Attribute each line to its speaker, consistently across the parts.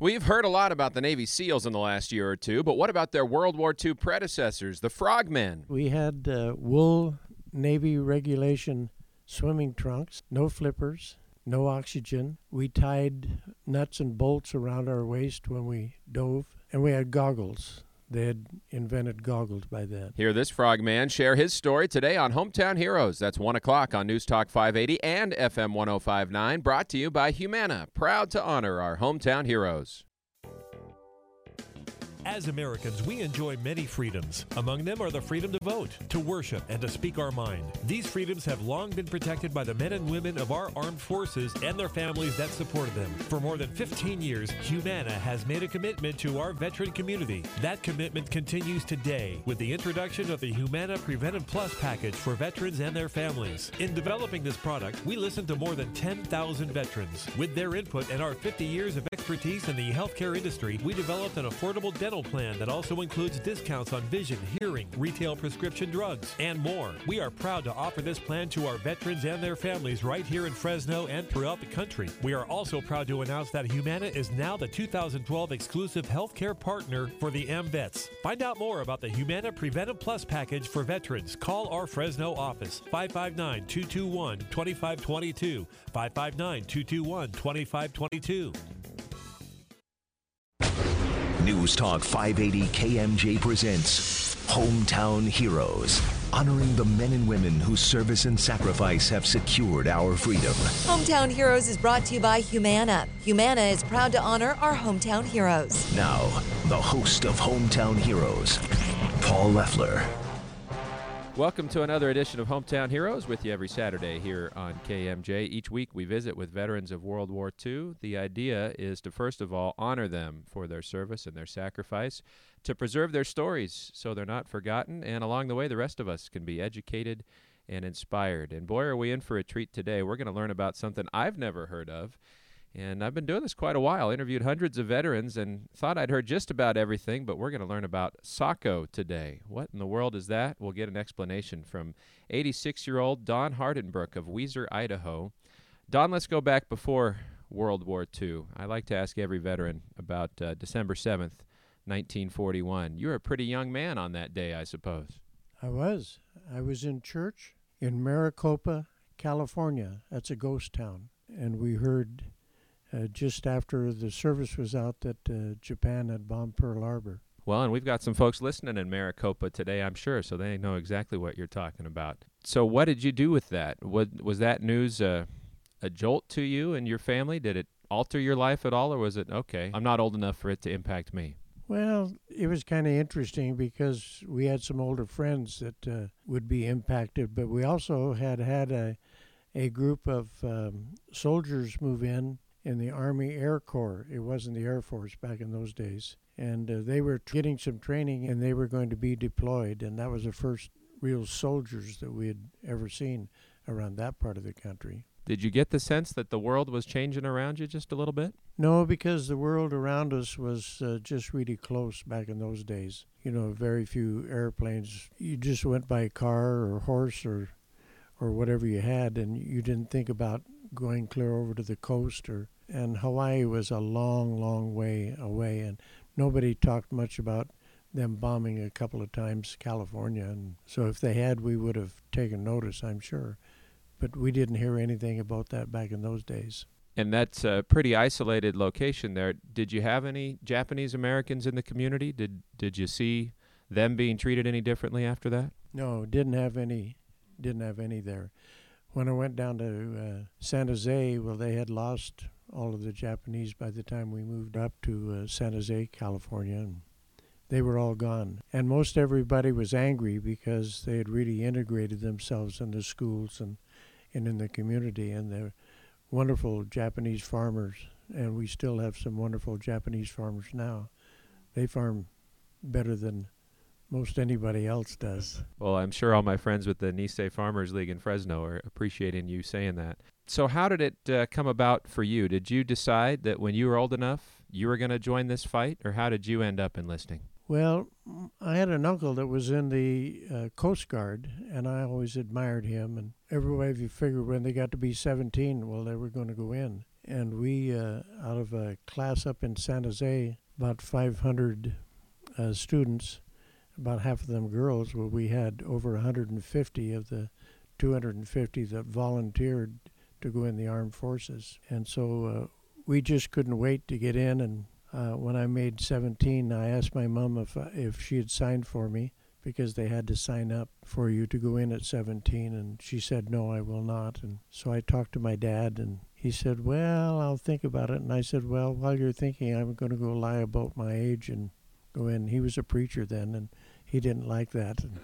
Speaker 1: We've heard a lot about the Navy SEALs in the last year or two, but what about their World War II predecessors, the Frogmen?
Speaker 2: We had wool Navy regulation swimming trunks, no flippers, no oxygen. We tied nuts and bolts around our waist when we dove, and we had goggles. They had invented goggles by then.
Speaker 1: Hear this frogman share his story today on Hometown Heroes. That's 1 o'clock on News Talk 580 and FM 105.9, brought to you by Humana, proud to honor our hometown heroes.
Speaker 3: As Americans, we enjoy many freedoms. Among them are the freedom to vote, to worship, and to speak our mind. These freedoms have long been protected by the men and women of our armed forces and their families that supported them. For more than 15 years, Humana has made a commitment to our veteran community. That commitment continues today with the introduction of the Humana Preventive Plus package for veterans and their families. In developing this product, we listened to more than 10,000 veterans. With their input and our 50 years of expertise in the healthcare industry, we developed an affordable dental plan that also includes discounts on vision, hearing, retail prescription drugs, and more. We are proud to offer this plan to our veterans and their families right here in Fresno and throughout the country. We are also proud to announce that Humana is now the 2012 exclusive healthcare partner for the AMVETS. Find out more about the Humana Preventive Plus package for veterans. Call our Fresno office, 559-221-2522, 559-221-2522.
Speaker 4: News Talk 580 KMJ presents Hometown Heroes, honoring the men and women whose service and sacrifice have secured our freedom.
Speaker 5: Hometown Heroes is brought to you by Humana. Humana is proud to honor our hometown heroes.
Speaker 4: Now, the host of Hometown Heroes, Paul Leffler.
Speaker 1: Welcome to another edition of Hometown Heroes, with you every Saturday here on KMJ. Each week we visit with veterans of World War II. The idea is to, first of all, honor them for their service and their sacrifice, to preserve their stories so they're not forgotten, and along the way the rest of us can be educated and inspired. And boy, are we in for a treat today. We're going to learn about something I've never heard of. And I've been doing this quite a while, interviewed hundreds of veterans, and thought I'd heard just about everything, but we're going to learn about SACO today. What in the world is that? We'll get an explanation from 86-year-old Don Hardenbrook of Weiser, Idaho. Don, let's go back before World War II. I like to ask every veteran about December 7th, 1941. You were a pretty young man on that day, I suppose.
Speaker 2: I was in church in Maricopa, California. That's a ghost town. And we heard just after the service was out that Japan had bombed Pearl Harbor.
Speaker 1: Well, and we've got some folks listening in Maricopa today, I'm sure, so they know exactly what you're talking about. So what did you do with that? Was that news a jolt to you and your family? Did it alter your life at all, or was it, okay, I'm not old enough for it to impact me?
Speaker 2: Well, it was kind of interesting because we had some older friends that would be impacted, but we also had a group of soldiers move in the Army Air Corps. It wasn't the Air Force back in those days. And they were getting some training, and they were going to be deployed. And that was the first real soldiers that we had ever seen around that part of the country.
Speaker 1: Did you get the sense that the world was changing around you just a little bit?
Speaker 2: No, because the world around us was just really close back in those days. You know, very few airplanes. You just went by car or horse or whatever you had, and you didn't think about going clear over to the coast. And Hawaii was a long, long way away, and nobody talked much about them bombing a couple of times California. And so if they had, we would have taken notice, I'm sure. But we didn't hear anything about that back in those days.
Speaker 1: And that's a pretty isolated location there. Did you have any Japanese Americans in the community? Did you see them being treated any differently after that?
Speaker 2: No, didn't have any there. When I went down to San Jose, well, they had lost all of the Japanese by the time we moved up to San Jose, California, and they were all gone. And most everybody was angry because they had really integrated themselves in the schools and in the community, and they're wonderful Japanese farmers, and we still have some wonderful Japanese farmers now. They farm better than most anybody else does.
Speaker 1: Well, I'm sure all my friends with the Nisei Farmers League in Fresno are appreciating you saying that. So how did it come about for you? Did you decide that when you were old enough you were going to join this fight, or how did you end up enlisting?
Speaker 2: Well, I had an uncle that was in the Coast Guard, and I always admired him. And everybody, if you figure when they got to be 17, well, they were going to go in. And we, out of a class up in San Jose, about 500 students, about half of them girls, well, we had over 150 of the 250 that volunteered to go in the armed forces. And so we just couldn't wait to get in. And when I made 17, I asked my mom if she had signed for me, because they had to sign up for you to go in at 17. And she said, no, I will not. And so I talked to my dad, and he said, well, I'll think about it. And I said, well, while you're thinking, I'm going to go lie about my age and go in. He was a preacher then, and he didn't like that. And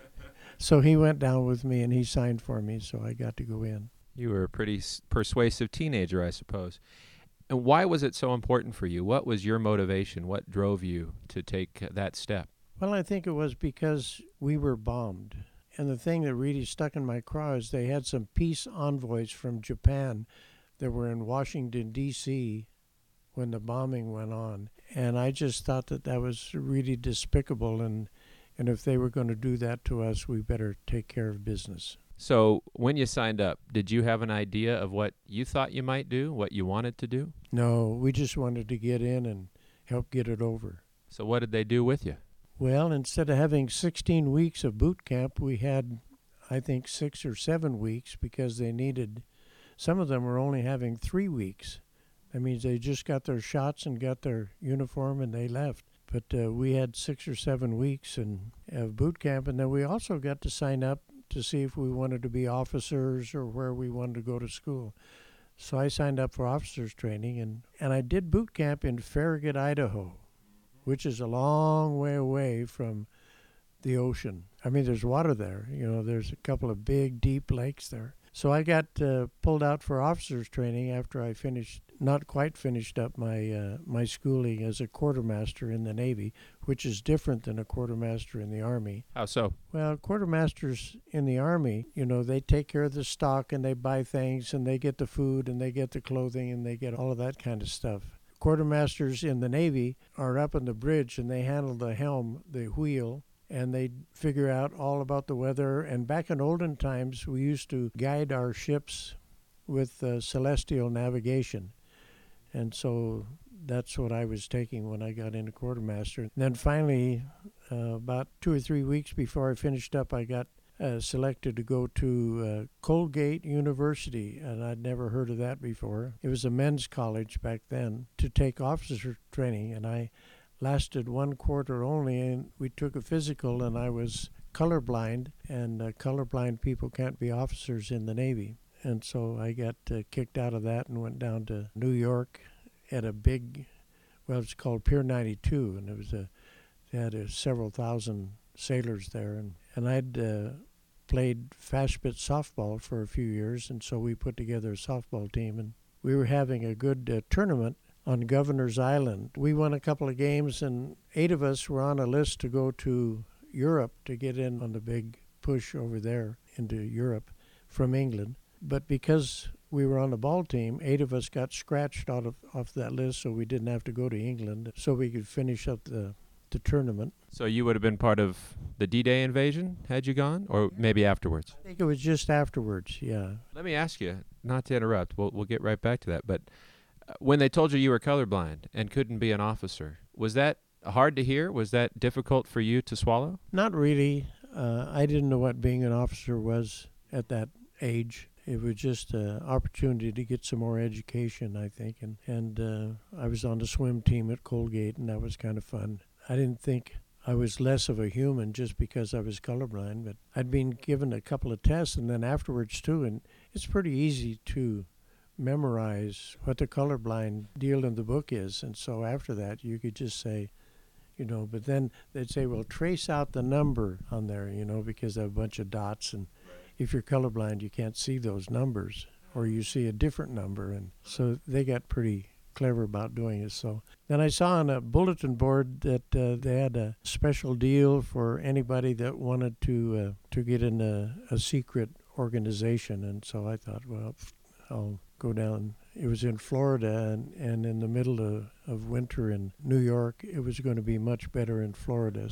Speaker 2: so he went down with me, and he signed for me, so I got to go in.
Speaker 1: You were a pretty persuasive teenager, I suppose. And why was it so important for you? What was your motivation? What drove you to take that step?
Speaker 2: Well, I think it was because we were bombed. And the thing that really stuck in my craw is they had some peace envoys from Japan that were in Washington, D.C. when the bombing went on. And I just thought that was really despicable. And if they were going to do that to us, we better take care of business.
Speaker 1: So when you signed up, did you have an idea of what you thought you might do, what you wanted to do?
Speaker 2: No, we just wanted to get in and help get it over.
Speaker 1: So what did they do with you?
Speaker 2: Well, instead of having 16 weeks of boot camp, we had, I think, 6 or 7 weeks, because they needed, some of them were only having 3 weeks. That means they just got their shots and got their uniform and they left. But we had 6 or 7 weeks of boot camp, and then we also got to sign up to see if we wanted to be officers or where we wanted to go to school. So I signed up for officers training, and I did boot camp in Farragut, Idaho, which is a long way away from the ocean. I mean, there's water there. You know, there's a couple of big, deep lakes there. So I got pulled out for officers training after I not quite finished up my schooling as a quartermaster in the Navy, which is different than a quartermaster in the Army.
Speaker 1: How so?
Speaker 2: Well, quartermasters in the Army, you know, they take care of the stock and they buy things and they get the food and they get the clothing and they get all of that kind of stuff. Quartermasters in the Navy are up on the bridge and they handle the helm, the wheel, and they figure out all about the weather. And back in olden times, we used to guide our ships with celestial navigation. And so that's what I was taking when I got into quartermaster. And then finally, about 2 or 3 weeks before I finished up, I got selected to go to Colgate University, and I'd never heard of that before. It was a men's college back then, to take officer training, and I lasted 1 quarter only, and we took a physical, and I was colorblind, and colorblind people can't be officers in the Navy. And so I got kicked out of that and went down to New York at a big, well, it's called Pier 92, and it was they had several thousand sailors there, and I'd played fast pitch softball for a few years, and so we put together a softball team, and we were having a good tournament on Governor's Island. We won a couple of games, and 8 of us were on a list to go to Europe to get in on the big push over there into Europe from England. But because we were on the ball team, 8 of us got scratched off that list, so we didn't have to go to England, so we could finish up the tournament.
Speaker 1: So you would have been part of the D-Day invasion had you gone, or maybe afterwards?
Speaker 2: I think it was just afterwards, yeah.
Speaker 1: Let me ask you, not to interrupt, we'll get right back to that, but when they told you were colorblind and couldn't be an officer, was that hard to hear? Was that difficult for you to swallow?
Speaker 2: Not really. I didn't know what being an officer was at that age. It was just an opportunity to get some more education, I think. And I was on the swim team at Colgate, and that was kind of fun. I didn't think I was less of a human just because I was colorblind, but I'd been given a couple of tests, and then afterwards too, and it's pretty easy to memorize what the colorblind deal in the book is. And so after that, you could just say, you know, but then they'd say, well, trace out the number on there, you know, because they have a bunch of dots, and if you're colorblind, you can't see those numbers, or you see a different number. And so they got pretty clever about doing it. So then I saw on a bulletin board that they had a special deal for anybody that wanted to get in a secret organization. And so I thought, well, I'll go down. It was in Florida, and in the middle of winter in New York, it was going to be much better in Florida.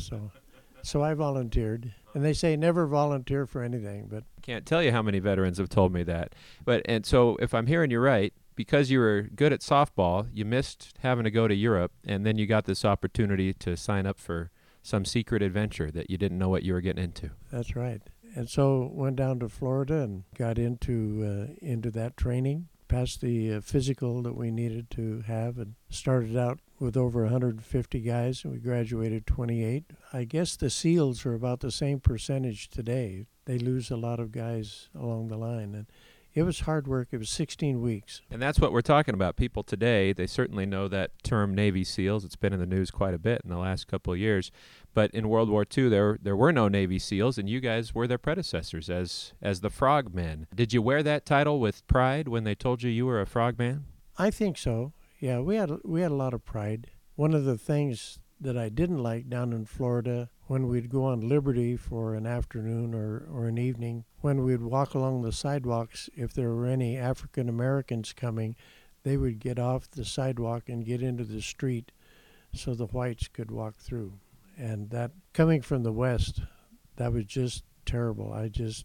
Speaker 2: So I volunteered. And they say never volunteer for anything, but
Speaker 1: Can't tell you how many veterans have told me that. And so if I'm hearing you right, because you were good at softball, you missed having to go to Europe, and then you got this opportunity to sign up for some secret adventure that you didn't know what you were getting into.
Speaker 2: That's right. And so went down to Florida and got into that training, passed the physical that we needed to have, and started out with over 150 guys, and we graduated 28. I guess the SEALs are about the same percentage today. They lose a lot of guys along the line, and it was hard work. It was 16 weeks.
Speaker 1: And that's what we're talking about. People today, they certainly know that term Navy SEALs. It's been in the news quite a bit in the last couple of years. But in World War II, there were no Navy SEALs, and you guys were their predecessors as the Frogmen. Did you wear that title with pride when they told you you were a Frogman?
Speaker 2: I think so. Yeah, we had a lot of pride. One of the things that I didn't like down in Florida, when we'd go on Liberty for an afternoon or an evening, when we'd walk along the sidewalks, if there were any African Americans coming, they would get off the sidewalk and get into the street so the whites could walk through. And that, coming from the West, that was just terrible.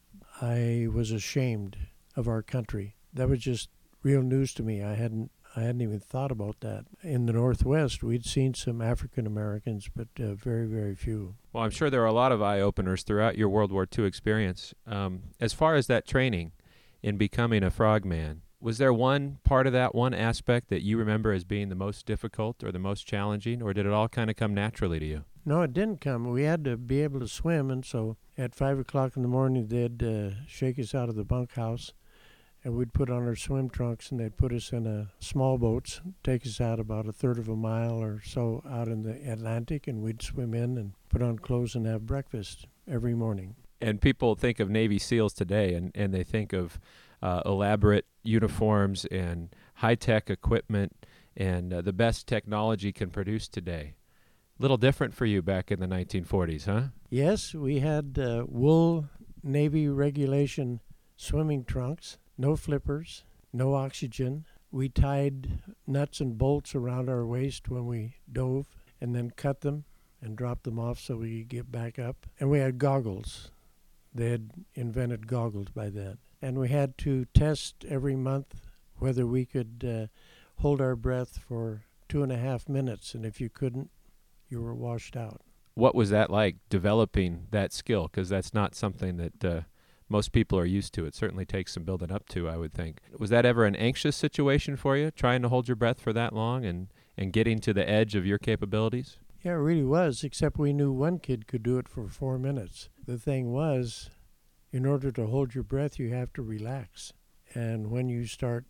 Speaker 2: I was ashamed of our country. That was just real news to me. I hadn't even thought about that. In the Northwest, we'd seen some African Americans, but very, very few.
Speaker 1: Well, I'm sure there are a lot of eye-openers throughout your World War II experience. As far as that training in becoming a Frogman, was there one part of that, one aspect that you remember as being the most difficult or the most challenging, or did it all kind of come naturally to you?
Speaker 2: No, it didn't come. We had to be able to swim, and so at 5 o'clock in the morning, they'd shake us out of the bunkhouse, and we'd put on our swim trunks, and they'd put us in small boats, take us out about a third of a mile or so out in the Atlantic, and we'd swim in and put on clothes and have breakfast every morning.
Speaker 1: And people think of Navy SEALs today, and they think of elaborate uniforms and high-tech equipment and the best technology can produce today. Little different for you back in the 1940s, huh?
Speaker 2: Yes, we had wool Navy regulation swimming trunks, no flippers, no oxygen. We tied nuts and bolts around our waist when we dove and then cut them and dropped them off so we could get back up. And we had goggles. They had invented goggles by then. And we had to test every month whether we could hold our breath for 2.5 minutes. And if you couldn't, you were washed out.
Speaker 1: What was that like, developing that skill? Because that's not something that most people are used to. It certainly takes some building up to, I would think. Was that ever an anxious situation for you, trying to hold your breath for that long and getting to the edge of your capabilities?
Speaker 2: Yeah, it really was, except we knew one kid could do it for 4 minutes. The thing was, in order to hold your breath, you have to relax. And when you start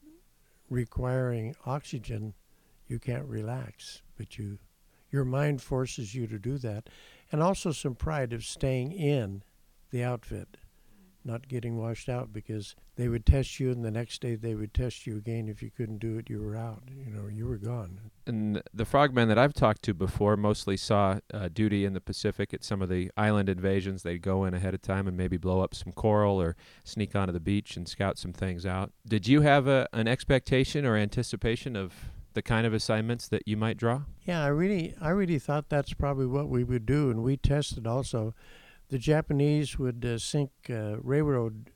Speaker 2: requiring oxygen, you can't relax, but your mind forces you to do that. And also some pride of staying in the outfit, not getting washed out, because they would test you and the next day they would test you again. If you couldn't do it, you were out. You were gone.
Speaker 1: And the Frogmen that I've talked to before mostly saw duty in the Pacific at some of the island invasions. They'd go in ahead of time and maybe blow up some coral or sneak onto the beach and scout some things out. Did you have an expectation or anticipation of the kind of assignments that you might draw?
Speaker 2: Yeah, I really thought that's probably what we would do, and we tested also. The Japanese would sink railroad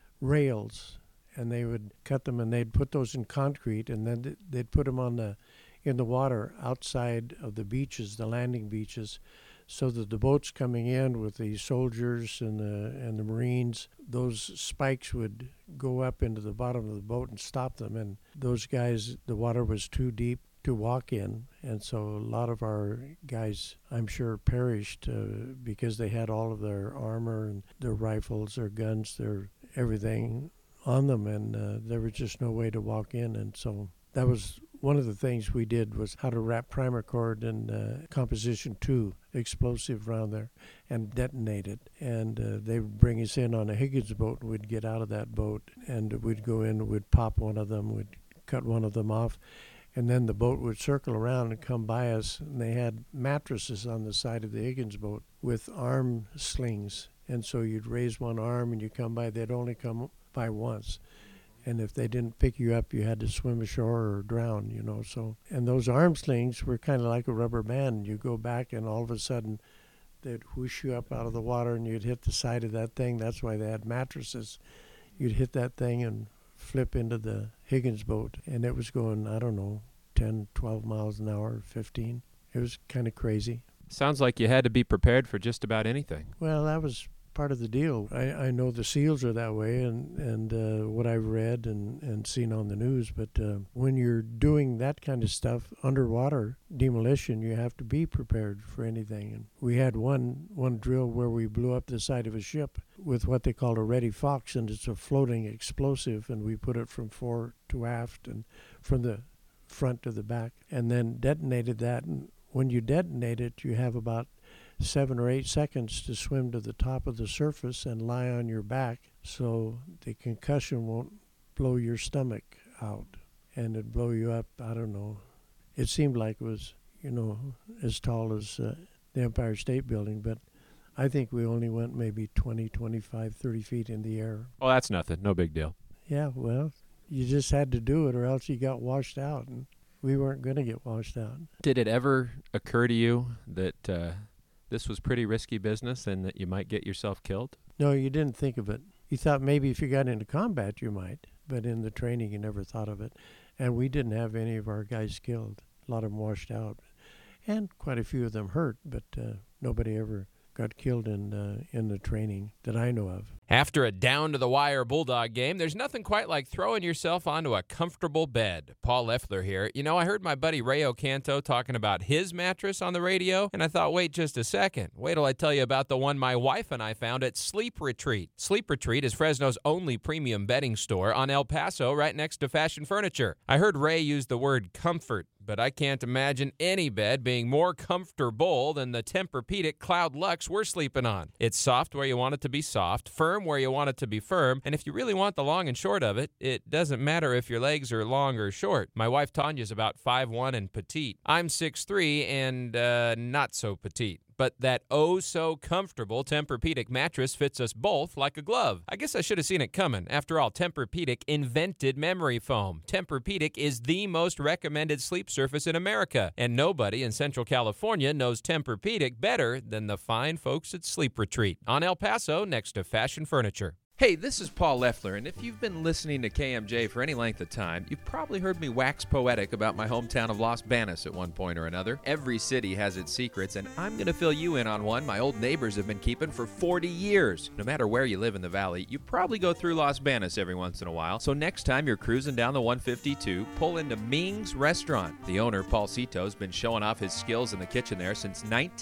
Speaker 2: rails, and they would cut them, and they'd put those in concrete, and then they'd put them in the water outside of the beaches, the landing beaches, so that the boats coming in with the soldiers and the Marines, those spikes would go up into the bottom of the boat and stop them. And those guys, the water was too deep to walk in, and so a lot of our guys, I'm sure, perished because they had all of their armor and their rifles, their guns, their everything on them, and there was just no way to walk in. And so that was one of the things we did, was how to wrap primer cord and composition 2 explosive around there and detonate it. And they would bring us in on a Higgins boat, and we'd get out of that boat, and we'd go in, we'd pop one of them, we'd cut one of them off, and then the boat would circle around and come by us, and they had mattresses on the side of the Higgins boat with arm slings. And so you'd raise one arm and you come by, they'd only come by once. And if they didn't pick you up, you had to swim ashore or drown, So, and those arm slings were kind of like a rubber band. You go back, and all of a sudden, they'd whoosh you up out of the water, and you'd hit the side of that thing. That's why they had mattresses. You'd hit that thing and flip into the Higgins boat, and it was going, I don't know, 10, 12 miles an hour, 15. It was kind of crazy.
Speaker 1: Sounds like you had to be prepared for just about anything.
Speaker 2: Well, that was part of the deal. I know the SEALs are that way, and what I've read and seen on the news, but when you're doing that kind of stuff, underwater demolition, you have to be prepared for anything. And we had one drill where we blew up the side of a ship with what they called a Ready Fox, and it's a floating explosive, and we put it from fore to aft and from the front to the back, and then detonated that. And when you detonate it, you have about 7 or 8 seconds to swim to the top of the surface and lie on your back so the concussion won't blow your stomach out and it'd blow you up. I don't know. It seemed like it was, as tall as the Empire State Building, but I think we only went maybe 20, 25, 30 feet in the air.
Speaker 1: Oh, that's nothing. No big deal.
Speaker 2: Yeah, well, you just had to do it or else you got washed out, and we weren't going to get washed out.
Speaker 1: Did it ever occur to you that this was pretty risky business and that you might get yourself killed?
Speaker 2: No, you didn't think of it. You thought maybe if you got into combat you might, but in the training you never thought of it. And we didn't have any of our guys killed. A lot of them washed out, and quite a few of them hurt, but nobody ever got killed in the training that I know of.
Speaker 1: After a down-to-the-wire Bulldog game, there's nothing quite like throwing yourself onto a comfortable bed. Paul Leffler here. I heard my buddy Ray Ocanto talking about his mattress on the radio, and I thought, wait just a second. Wait till I tell you about the one my wife and I found at Sleep Retreat. Sleep Retreat is Fresno's only premium bedding store on El Paso, right next to Fashion Furniture. I heard Ray use the word comfort, but I can't imagine any bed being more comfortable than the Tempur-Pedic Cloud Luxe we're sleeping on. It's soft where you want it to be soft, firm where you want it to be firm, and if you really want the long and short of it, it doesn't matter if your legs are long or short. My wife Tanya's about 5'1" and petite. I'm 6'3" and not so petite. But that oh-so-comfortable Tempur-Pedic mattress fits us both like a glove. I guess I should have seen it coming. After all, Tempur-Pedic invented memory foam. Tempur-Pedic is the most recommended sleep surface in America, and nobody in Central California knows Tempur-Pedic better than the fine folks at Sleep Retreat on El Paso next to Fashion Furniture. Hey, this is Paul Leffler, and if you've been listening to KMJ for any length of time, you've probably heard me wax poetic about my hometown of Los Banos at one point or another. Every city has its secrets, and I'm going to fill you in on one my old neighbors have been keeping for 40 years. No matter where you live in the valley, you probably go through Los Banos every once in a while, so next time you're cruising down the 152, pull into Ming's Restaurant. The owner, Paul Cito, has been showing off his skills in the kitchen there since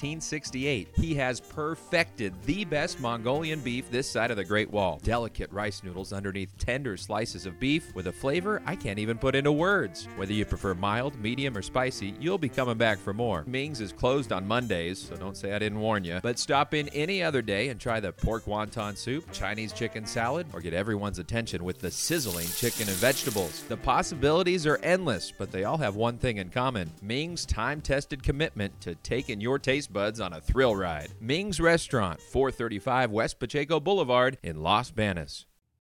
Speaker 1: 1968. He has perfected the best Mongolian beef this side of the Great Wall. Delicate rice noodles underneath tender slices of beef with a flavor I can't even put into words. Whether you prefer mild, medium, or spicy, you'll be coming back for more. Ming's is closed on Mondays, so don't say I didn't warn you. But stop in any other day and try the pork wonton soup, Chinese chicken salad, or get everyone's attention with the sizzling chicken and vegetables. The possibilities are endless, but they all have one thing in common. Ming's time-tested commitment to taking your taste buds on a thrill ride. Ming's Restaurant, 435 West Pacheco Boulevard in Los Banos.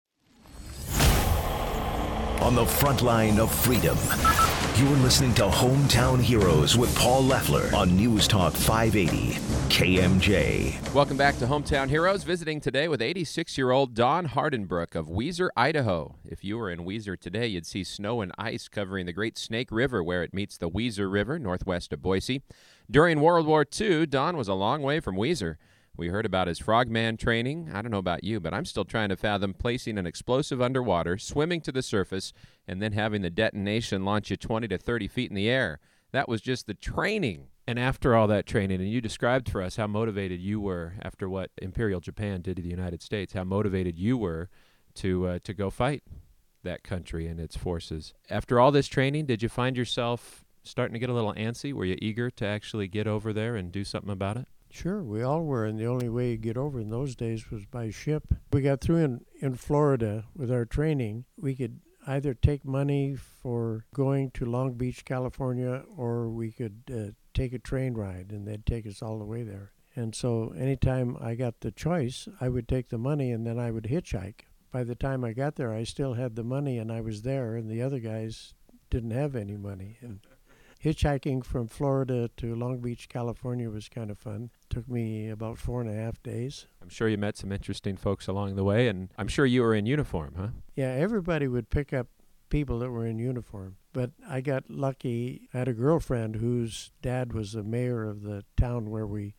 Speaker 4: On the front line of freedom, you're listening to Hometown Heroes with Paul Leffler on News Talk 580 KMJ.
Speaker 1: Welcome back to Hometown Heroes, visiting today with 86-year-old Dawn Hardenbrook of Weiser, Idaho. If you were in Weiser today, you'd see snow and ice covering the Great Snake River where it meets the Weiser River northwest of Boise. During World War II, Dawn was a long way from Weiser. We heard about his frogman training. I don't know about you, but I'm still trying to fathom placing an explosive underwater, swimming to the surface, and then having the detonation launch you 20 to 30 feet in the air. That was just the training. And after all that training, and you described for us how motivated you were after what Imperial Japan did to the United States, how motivated you were to go fight that country and its forces. After all this training, did you find yourself starting to get a little antsy? Were you eager to actually get over there and do something about it?
Speaker 2: Sure, we all were, and the only way you get over in those days was by ship. We got through in Florida with our training. We could either take money for going to Long Beach, California, or we could take a train ride, and they'd take us all the way there. And so anytime I got the choice, I would take the money, and then I would hitchhike. By the time I got there, I still had the money, and I was there, and the other guys didn't have any money. And hitchhiking from Florida to Long Beach, California was kind of fun. Took me about 4.5 days.
Speaker 1: I'm sure you met some interesting folks along the way, and I'm sure you were in uniform, huh?
Speaker 2: Yeah, everybody would pick up people that were in uniform. But I got lucky. I had a girlfriend whose dad was the mayor of the town where we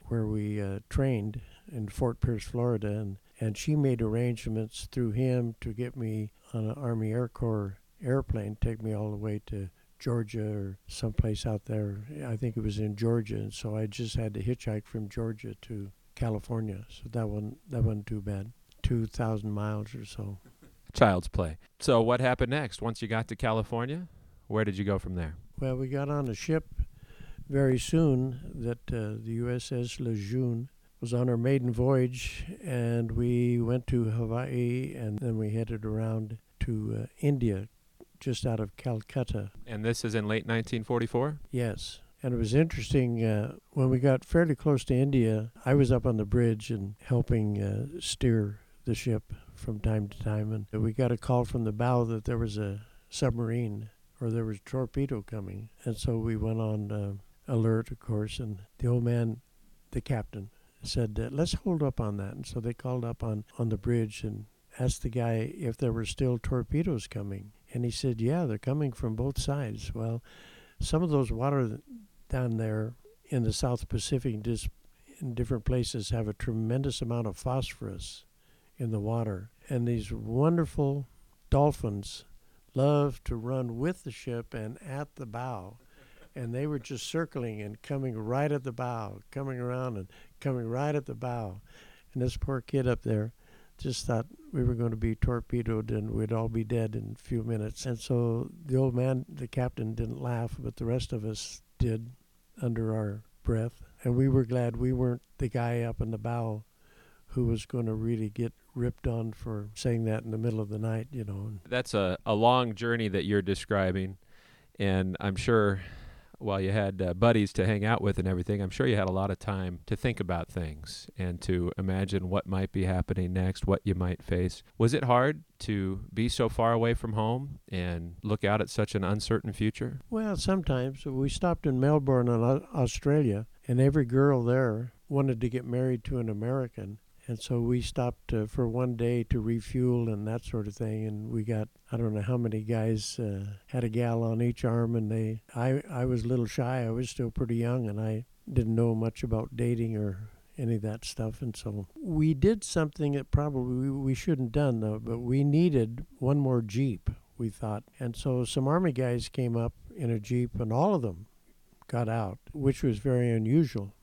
Speaker 2: trained in Fort Pierce, Florida, and she made arrangements through him to get me on an Army Air Corps airplane, take me all the way to Georgia or someplace out there. I think it was in Georgia, and so I just had to hitchhike from Georgia to California. So that wasn't too bad. 2,000 miles or so.
Speaker 1: Child's play. So what happened next? Once you got to California, where did you go from there?
Speaker 2: Well, we got on a ship very soon that the USS Lejeune was on our maiden voyage, and we went to Hawaii, and then we headed around to India, just out of Calcutta.
Speaker 1: And this is in late 1944?
Speaker 2: Yes. And it was interesting, when we got fairly close to India, I was up on the bridge and helping steer the ship from time to time, and we got a call from the bow that there was a submarine, or there was a torpedo coming. And so we went on alert, of course, and the old man, the captain, said, let's hold up on that. And so they called up on the bridge and asked the guy if there were still torpedoes coming. And he said, yeah, they're coming from both sides. Well, some of those water down there in the South Pacific, just in different places, have a tremendous amount of phosphorus in the water. And these wonderful dolphins love to run with the ship and at the bow. And they were just circling and coming right at the bow, coming around and coming right at the bow. And this poor kid up there just thought we were going to be torpedoed and we'd all be dead in a few minutes. And so the old man, the captain, didn't laugh, but the rest of us did under our breath. And we were glad we weren't the guy up in the bow who was going to really get ripped on for saying that in the middle of the night, you know.
Speaker 1: That's a long journey that you're describing, and I'm sure while you had buddies to hang out with and everything, I'm sure you had a lot of time to think about things and to imagine what might be happening next, what you might face. Was it hard to be so far away from home and look out at such an uncertain future?
Speaker 2: Well, sometimes. We stopped in Melbourne, Australia, and every girl there wanted to get married to an American. And so we stopped for one day to refuel and that sort of thing. And we got, I don't know how many guys had a gal on each arm. And I was a little shy. I was still pretty young, and I didn't know much about dating or any of that stuff. And so we did something that probably we shouldn't have done, though. But we needed one more Jeep, we thought. And so some Army guys came up in a Jeep, and all of them got out, which was very unusual.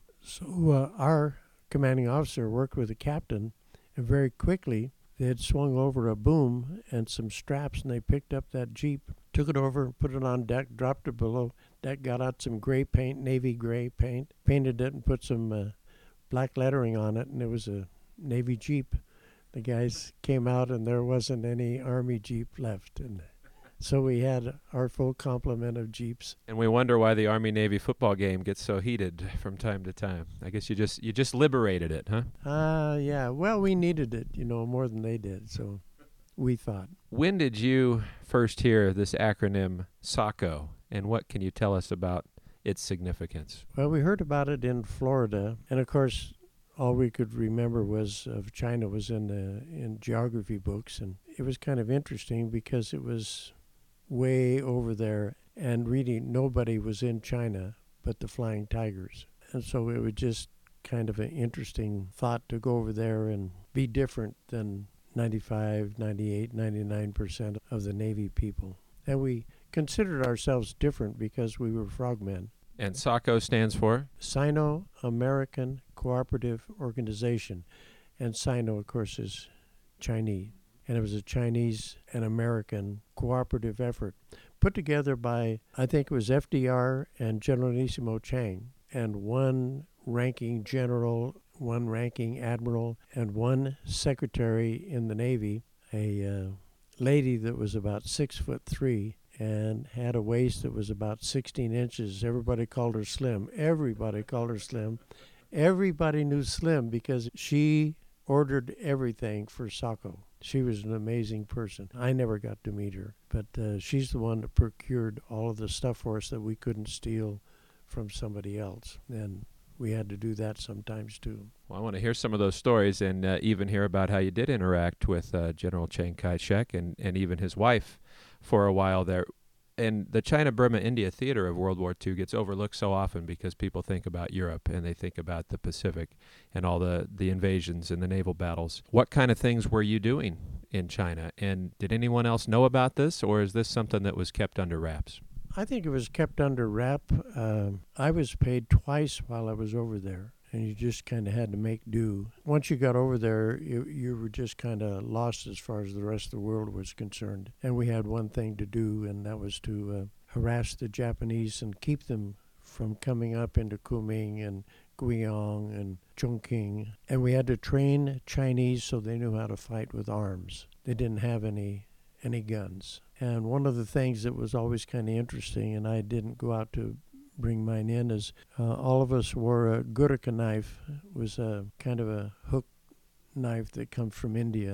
Speaker 2: So our commanding officer worked with the captain, and very quickly they had swung over a boom and some straps, and they picked up that Jeep, took it over, put it on deck, dropped it below deck, got out some gray paint, navy gray paint, painted it and put some black lettering on it, and it was a Navy Jeep. The guys came out and there wasn't any Army Jeep left, and so we had our full complement of Jeeps.
Speaker 1: And we wonder why the Army-Navy football game gets so heated from time to time. I guess you just liberated it, huh?
Speaker 2: Yeah. Well, we needed it, more than they did, so we thought.
Speaker 1: When did you first hear this acronym SACO, and what can you tell us about its significance?
Speaker 2: Well, we heard about it in Florida, and of course, all we could remember was of China was in geography books, and it was kind of interesting because it was way over there, and really nobody was in China but the Flying Tigers. And so it was just kind of an interesting thought to go over there and be different than 95, 98, 99% of the Navy people. And we considered ourselves different because we were frogmen.
Speaker 1: And SACO stands for?
Speaker 2: Sino-American Cooperative Organization. And Sino, of course, is Chinese. And it was a Chinese and American cooperative effort put together by, I think it was FDR and Generalissimo Chang, and one ranking general, one ranking admiral, and one secretary in the Navy, a lady that was about 6'3" and had a waist that was about 16 inches. Everybody called her Slim. Everybody called her Slim. Everybody knew Slim because she ordered everything for SACO. She was an amazing person. I never got to meet her, but she's the one that procured all of the stuff for us that we couldn't steal from somebody else. And we had to do that sometimes, too.
Speaker 1: Well, I want to hear some of those stories and even hear about how you did interact with General Chiang Kai-shek and even his wife for a while there. And the China-Burma-India theater of World War II gets overlooked so often because people think about Europe and they think about the Pacific and all the invasions and the naval battles. What kind of things were you doing in China? And did anyone else know about this, or is this something that was kept under wraps?
Speaker 2: I think it was kept under wrap. I was paid twice while I was over there, and you just kind of had to make do. Once you got over there, you were just kind of lost as far as the rest of the world was concerned. And we had one thing to do, and that was to harass the Japanese and keep them from coming up into Kunming and Guiyang and Chongqing. And we had to train Chinese so they knew how to fight with arms. They didn't have any guns. And one of the things that was always kind of interesting, and I didn't go out to bring mine in, is all of us wore a Gurkha knife. It was a kind of a hook knife that comes from India,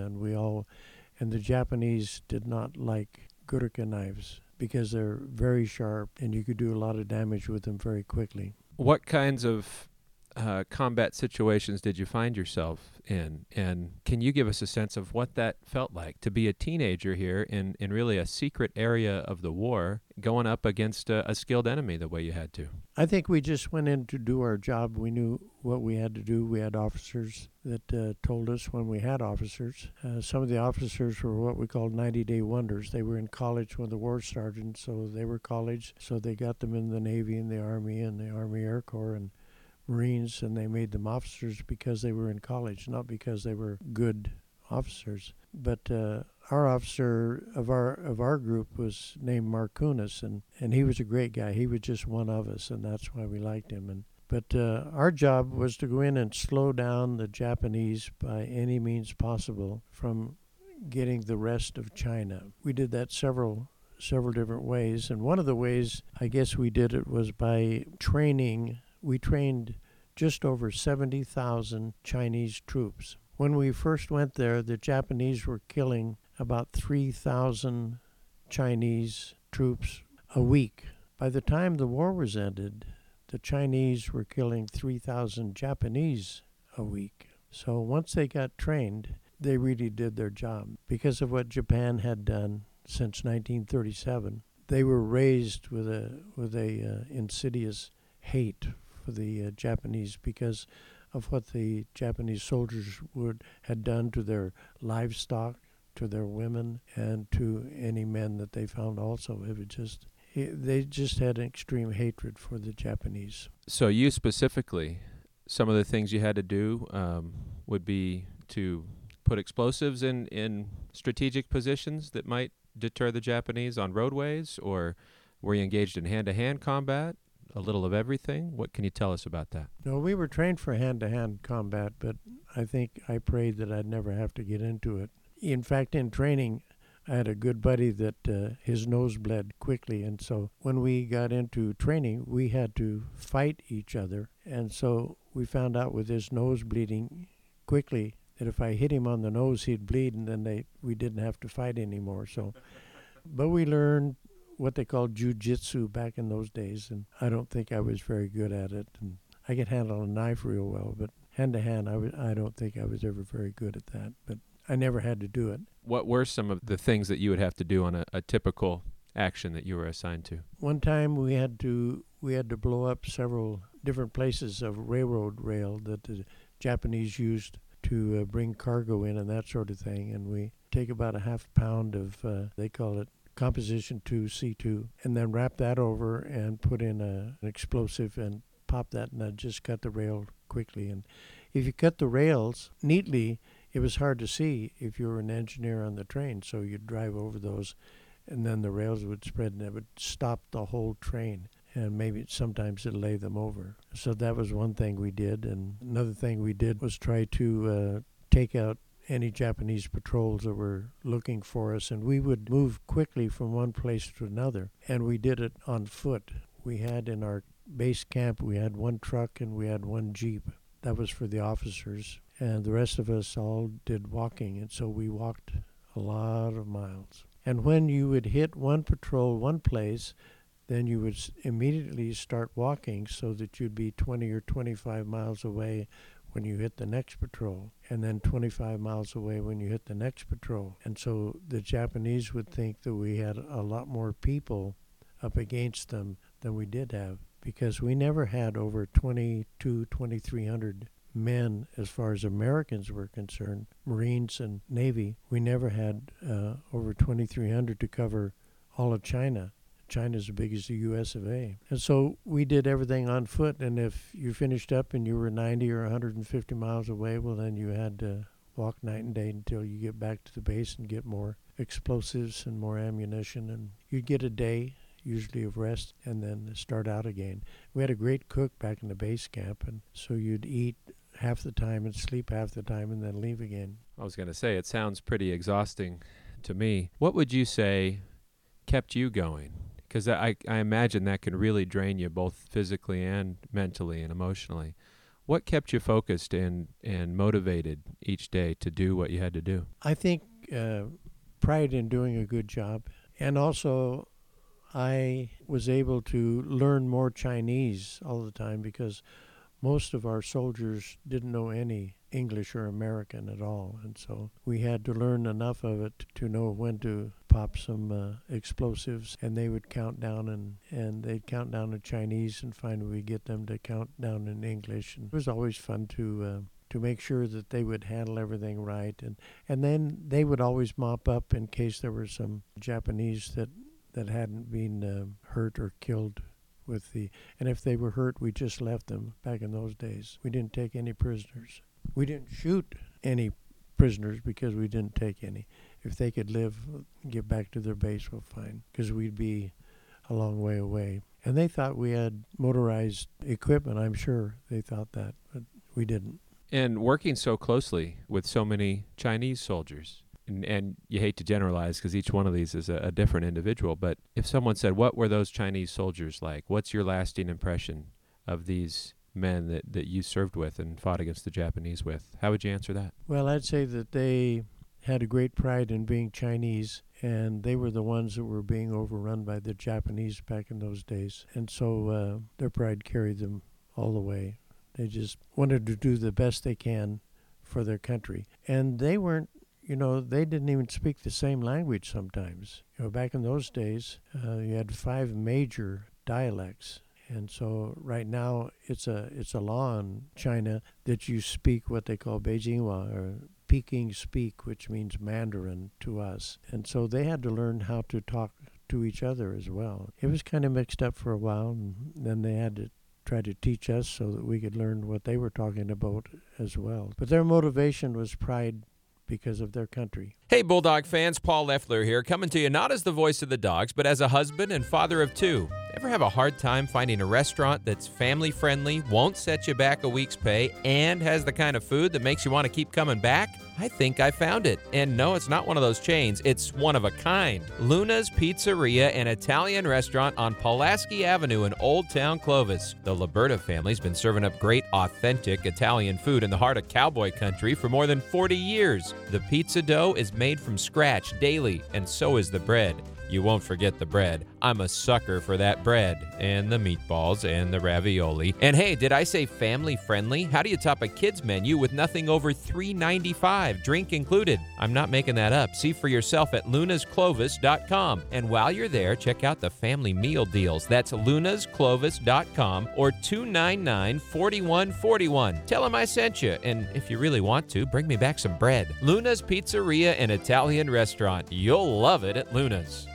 Speaker 2: and the Japanese did not like Gurkha knives because they're very sharp and you could do a lot of damage with them very quickly.
Speaker 1: What kinds of combat situations did you find yourself in? And can you give us a sense of what that felt like to be a teenager here in really a secret area of the war, going up against a skilled enemy the way you had to?
Speaker 2: I think we just went in to do our job. We knew what we had to do. We had officers that told us when we had officers. Some of the officers were what we called 90-day wonders. They were in college when the war started, so they were college. So they got them in the Navy and the Army Air Corps and Marines, and they made them officers because they were in college, not because they were good officers. But our officer of our group was named Markunis, and he was a great guy. He was just one of us, and that's why we liked him. But our job was to go in and slow down the Japanese by any means possible from getting the rest of China. We did that several different ways, and one of the ways I guess we did it was by training. We trained just over 70,000 Chinese troops. When we first went there, the Japanese were killing about 3,000 Chinese troops a week. By the time the war was ended, the Chinese were killing 3,000 Japanese a week. So once they got trained, they really did their job. Because of what Japan had done since 1937, they were raised with a insidious hate for the Japanese because of what the Japanese soldiers had done to their livestock, to their women, and to any men that they found also. They just had an extreme hatred for the Japanese.
Speaker 1: So you specifically, some of the things you had to do would be to put explosives in strategic positions that might deter the Japanese on roadways, or were you engaged in hand-to-hand combat? A little of everything? What can you tell us about that?
Speaker 2: No, we were trained for hand-to-hand combat, but I think I prayed that I'd never have to get into it. In fact, in training, I had a good buddy that his nose bled quickly, and so when we got into training, we had to fight each other. And so we found out with his nose bleeding quickly that if I hit him on the nose, he'd bleed, and then we didn't have to fight anymore. But we learned what they called jiu-jitsu back in those days, and I don't think I was very good at it. And I could handle a knife real well, but hand-to-hand, I don't think I was ever very good at that. But I never had to do it.
Speaker 1: What were some of the things that you would have to do on a typical action that you were assigned to?
Speaker 2: One time we had to blow up several different places of railroad rail that the Japanese used to bring cargo in and that sort of thing. And we take about a half pound of, they call it Composition 2, C2, and then wrap that over and put in an explosive and pop that, and that just cut the rail quickly. And if you cut the rails neatly, it was hard to see if you were an engineer on the train, so you'd drive over those, and then the rails would spread, and it would stop the whole train, and maybe sometimes it'd lay them over. So that was one thing we did, and another thing we did was try to take out any Japanese patrols that were looking for us, and we would move quickly from one place to another, and we did it on foot. We had in our base camp, we had one truck and we had one Jeep. That was for the officers, and the rest of us all did walking, and so we walked a lot of miles. And when you would hit one patrol one place, then you would immediately start walking so that you'd be 20 or 25 miles away when you hit the next patrol, and then 25 miles away when you hit the next patrol. And so the Japanese would think that we had a lot more people up against them than we did have, because we never had over 2,300 men as far as Americans were concerned, Marines and Navy. We never had over 2,300 to cover all of China. China's as big as the U.S. of A. And so we did everything on foot, and if you finished up and you were 90 or 150 miles away, well, then you had to walk night and day until you get back to the base and get more explosives and more ammunition. And you'd get a day, usually of rest, and then start out again. We had a great cook back in the base camp, and so you'd eat half the time and sleep half the time and then leave again.
Speaker 1: I was going to say, it sounds pretty exhausting to me. What would you say kept you going? Because I imagine that can really drain you both physically and mentally and emotionally. What kept you focused and motivated each day to do what you had to do?
Speaker 2: I think pride in doing a good job. And also, I was able to learn more Chinese all the time because most of our soldiers didn't know any English or American at all. And so we had to learn enough of it to know when to pop some explosives. And they would count down, and they'd count down in Chinese, and finally we'd get them to count down in English. And it was always fun to make sure that they would handle everything right. And then they would always mop up in case there were some Japanese that hadn't been hurt or killed and if they were hurt, we just left them back in those days. We didn't take any prisoners. We didn't shoot any prisoners because we didn't take any. If they could live, get back to their base, well, fine, because we'd be a long way away. And they thought we had motorized equipment, I'm sure they thought that, but we didn't.
Speaker 1: And working so closely with so many Chinese soldiers, and you hate to generalize because each one of these is a different individual, but if someone said, what were those Chinese soldiers like? What's your lasting impression of these men that you served with and fought against the Japanese with? How would you answer that?
Speaker 2: Well, I'd say that they had a great pride in being Chinese, and they were the ones that were being overrun by the Japanese back in those days. And so their pride carried them all the way. They just wanted to do the best they can for their country. And they weren't, they didn't even speak the same language sometimes. Back in those days, you had 5 major dialects. And so right now, it's a law in China that you speak what they call Beijinghua, or Peking speak, which means Mandarin to us. And so they had to learn how to talk to each other as well. It was kind of mixed up for a while, and then they had to try to teach us so that we could learn what they were talking about as well. But their motivation was pride because of their country.
Speaker 1: Hey, Bulldog fans, Paul Leffler here, coming to you not as the voice of the dogs, but as a husband and father of 2. Ever have a hard time finding a restaurant that's family-friendly, won't set you back a week's pay, and has the kind of food that makes you want to keep coming back? I think I found it. And no, it's not one of those chains. It's one of a kind. Luna's Pizzeria, an Italian restaurant on Pulaski Avenue in Old Town Clovis. The Liberta family's been serving up great, authentic Italian food in the heart of cowboy country for more than 40 years. The pizza dough is made from scratch daily, and so is the bread. You won't forget the bread. I'm a sucker for that bread, and the meatballs, and the ravioli. And hey, did I say family friendly? How do you top a kid's menu with nothing over $3.95, drink included? I'm not making that up. See for yourself at lunasclovis.com. And while you're there, check out the family meal deals. That's lunasclovis.com or $2.99-$41.41. Tell them I sent you, and if you really want to, bring me back some bread. Luna's Pizzeria and Italian Restaurant. You'll love it at Luna's.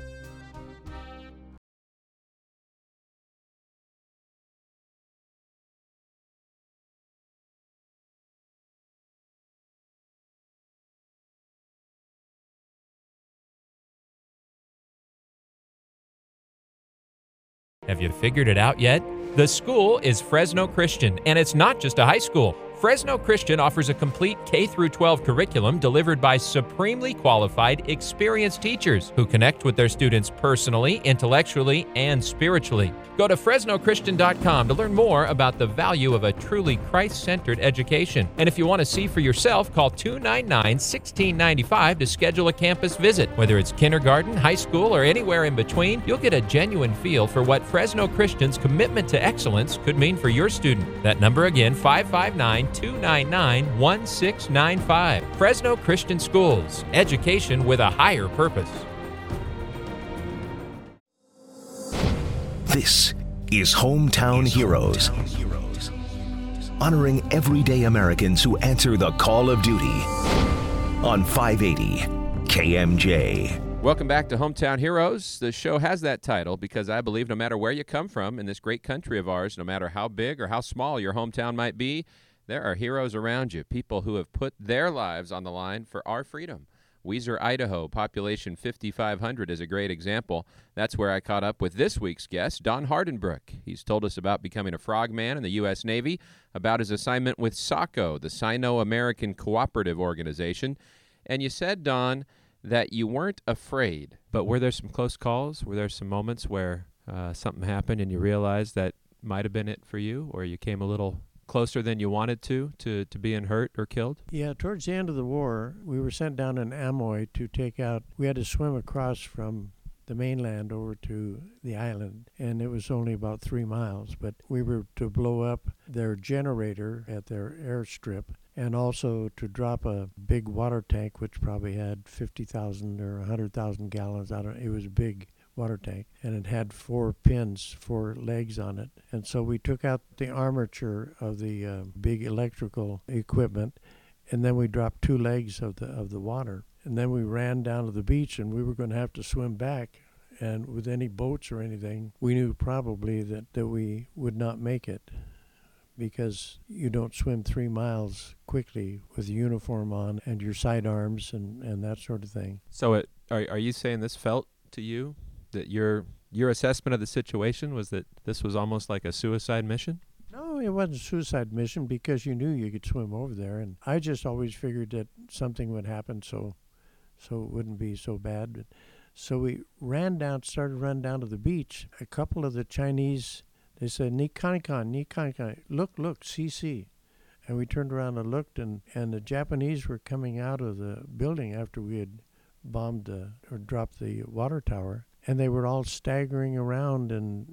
Speaker 1: Have you figured it out yet? The school is Fresno Christian, and it's not just a high school. Fresno Christian offers a complete K-12 curriculum delivered by supremely qualified, experienced teachers who connect with their students personally, intellectually, and spiritually. Go to FresnoChristian.com to learn more about the value of a truly Christ-centered education. And if you want to see for yourself, call 299-1695 to schedule a campus visit. Whether it's kindergarten, high school, or anywhere in between, you'll get a genuine feel for what Fresno Christian's commitment to excellence could mean for your student. That number again, 559 888-299-1695. Fresno Christian Schools, education with a higher purpose.
Speaker 4: This is Hometown Heroes, honoring everyday Americans who answer the call of duty on 580 KMJ.
Speaker 1: Welcome back to Hometown Heroes. The show has that title because I believe no matter where you come from in this great country of ours, no matter how big or how small your hometown might be, there are heroes around you, people who have put their lives on the line for our freedom. Weiser, Idaho, population 5,500 is a great example. That's where I caught up with this week's guest, Don Hardenbrook. He's told us about becoming a frogman in the U.S. Navy, about his assignment with SACO, the Sino-American Cooperative Organization. And you said, Don, that you weren't afraid. But were there some close calls? Were there some moments where something happened and you realized that might have been it for you, or you came a little closer than you wanted to being hurt or killed?
Speaker 2: Yeah, towards the end of the war, we were sent down in Amoy to take out, we had to swim across from the mainland over to the island, and it was only about 3 miles, but we were to blow up their generator at their airstrip and also to drop a big water tank, which probably had 50,000 or 100,000 gallons. It was a big water tank, and it had 4 pins, 4 legs on it. And so we took out the armature of the big electrical equipment, and then we dropped 2 legs of the water. And then we ran down to the beach, and we were going to have to swim back. And with any boats or anything, we knew probably that we would not make it, because you don't swim 3 miles quickly with a uniform on and your sidearms and that sort of thing.
Speaker 1: So are you saying this felt to you that your assessment of the situation was that this was almost like a suicide mission?
Speaker 2: No, it wasn't a suicide mission because you knew you could swim over there. And I just always figured that something would happen so it wouldn't be so bad. So we started running down to the beach. A couple of the Chinese, they said, Nikanikan, look, CC. And we turned around and looked, and the Japanese were coming out of the building after we had bombed or dropped the water tower. And they were all staggering around,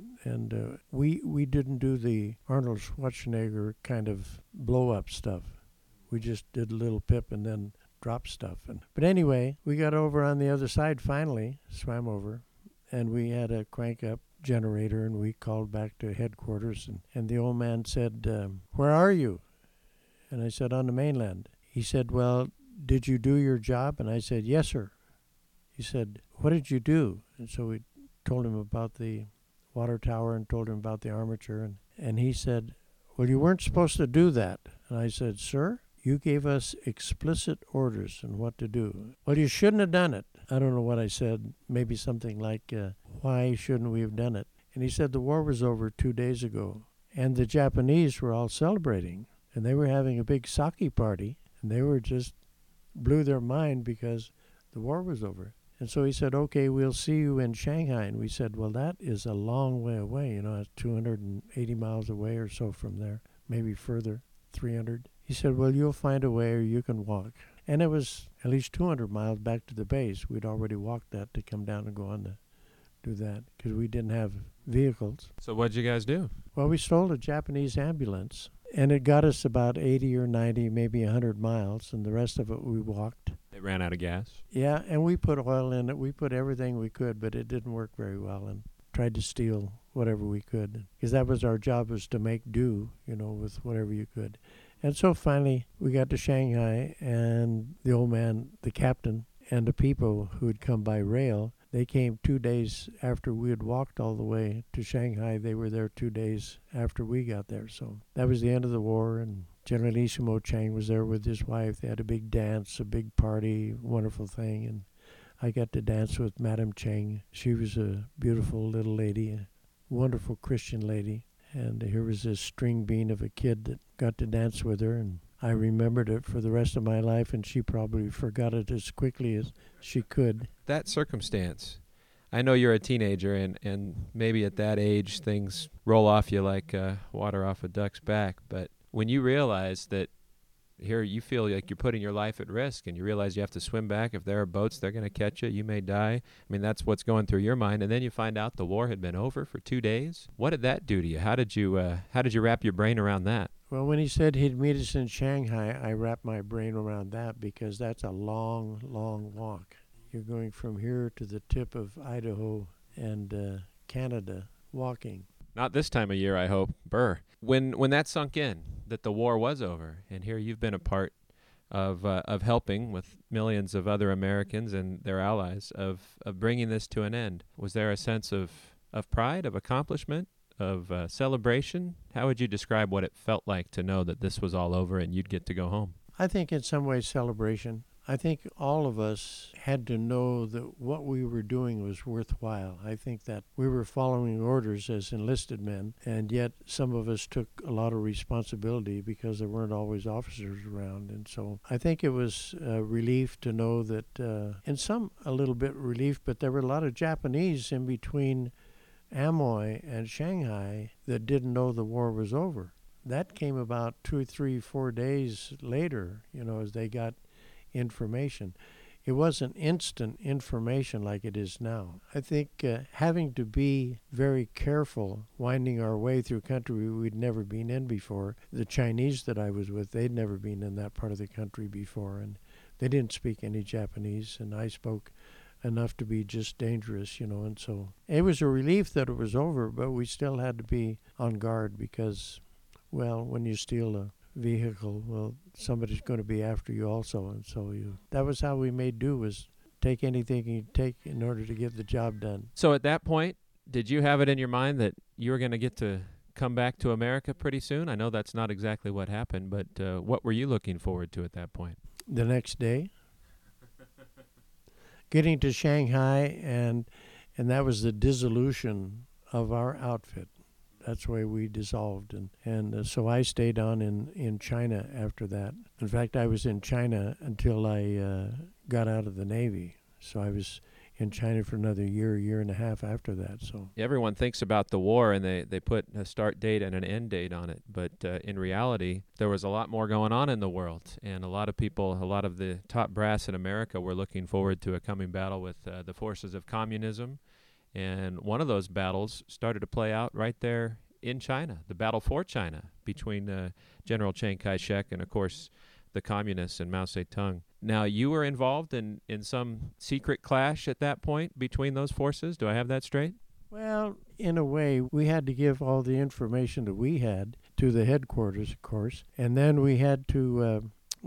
Speaker 2: and we didn't do the Arnold Schwarzenegger kind of blow-up stuff. We just did a little pip and then dropped stuff. But anyway, we got over on the other side finally, swam over, and we had a crank-up generator, and we called back to headquarters, and the old man said, where are you? And I said, on the mainland. He said, well, did you do your job? And I said, yes, sir. He said, what did you do? And so we told him about the water tower and told him about the armature, and he said, well, you weren't supposed to do that. And I said, sir, you gave us explicit orders on what to do. Well, you shouldn't have done it. I don't know what I said, maybe something like, why shouldn't we have done it? And he said the war was over 2 days ago, and the Japanese were all celebrating, and they were having a big sake party, and they were just blew their mind because the war was over. And so he said, okay, we'll see you in Shanghai. And we said, well, that is a long way away. It's 280 miles away or so from there, maybe further, 300. He said, well, you'll find a way or you can walk. And it was at least 200 miles back to the base. We'd already walked that to come down and go on to do that because we didn't have vehicles.
Speaker 1: So what'd you guys do?
Speaker 2: Well, we stole a Japanese ambulance, and it got us about 80 or 90, maybe 100 miles, and the rest of it we walked.
Speaker 1: They ran out of gas?
Speaker 2: Yeah, and we put oil in it. We put everything we could, but it didn't work very well, and tried to steal whatever we could, because that was our job, was to make do, with whatever you could. And so finally we got to Shanghai, and the old man, the captain, and the people who had come by rail, they came 2 days after we had walked all the way to Shanghai. They were there 2 days after we got there. So that was the end of the war, and Generalissimo Chang was there with his wife. They had a big dance, a big party, wonderful thing, and I got to dance with Madame Chang. She was a beautiful little lady, a wonderful Christian lady. And here was this string bean of a kid that got to dance with her, and I remembered it for the rest of my life, and she probably forgot it as quickly as she could.
Speaker 1: That circumstance, I know you're a teenager, and maybe at that age things roll off you like water off a duck's back, but when you realize that here you feel like you're putting your life at risk, and you realize you have to swim back. If there are boats, they're going to catch you. You may die. I mean, that's what's going through your mind. And then you find out the war had been over for 2 days. What did that do to you? How did you wrap your brain around that?
Speaker 2: Well, when he said he'd meet us in Shanghai, I wrapped my brain around that because that's a long, long walk. You're going from here to the tip of Idaho and Canada walking.
Speaker 1: Not this time of year, I hope. Burr. When that sunk in, that the war was over, and here you've been a part of helping with millions of other Americans and their allies of bringing this to an end, was there a sense of pride, of accomplishment, of celebration? How would you describe what it felt like to know that this was all over and you'd get to go home?
Speaker 2: I think in some ways celebration. I think all of us had to know that what we were doing was worthwhile. I think that we were following orders as enlisted men, and yet some of us took a lot of responsibility because there weren't always officers around. And so I think it was a relief to know that, in some a little bit relief, but there were a lot of Japanese in between Amoy and Shanghai that didn't know the war was over. That came about 2, 3, 4 days later, as they got information. It wasn't instant information like it is now. I think having to be very careful winding our way through country we'd never been in before. The Chinese that I was with, they'd never been in that part of the country before, and they didn't speak any Japanese, and I spoke enough to be just dangerous, and so it was a relief that it was over, but we still had to be on guard because, well, when you steal a vehicle, well, somebody's going to be after you also, and so that was how we made do, was take anything you take in order to get the job done.
Speaker 1: So at that point, did you have it in your mind that you were going to get to come back to America pretty soon? I know that's not exactly what happened, but what were you looking forward to at that point?
Speaker 2: The next day, getting to Shanghai, and that was the dissolution of our outfit. That's why we dissolved, and so I stayed on in China after that. In fact, I was in China until I got out of the Navy. So I was in China for another year and a half after that. So
Speaker 1: everyone thinks about the war and they put a start date and an end date on it, but in reality, there was a lot more going on in the world, and a lot of people, a lot of the top brass in America were looking forward to a coming battle with the forces of communism. And one of those battles started to play out right there in China, the battle for China between General Chiang Kai-shek and, of course, the communists and Mao Zedong. Now, you were involved in some secret clash at that point between those forces. Do I have that straight?
Speaker 2: Well, in a way, we had to give all the information that we had to the headquarters, of course, and then we had to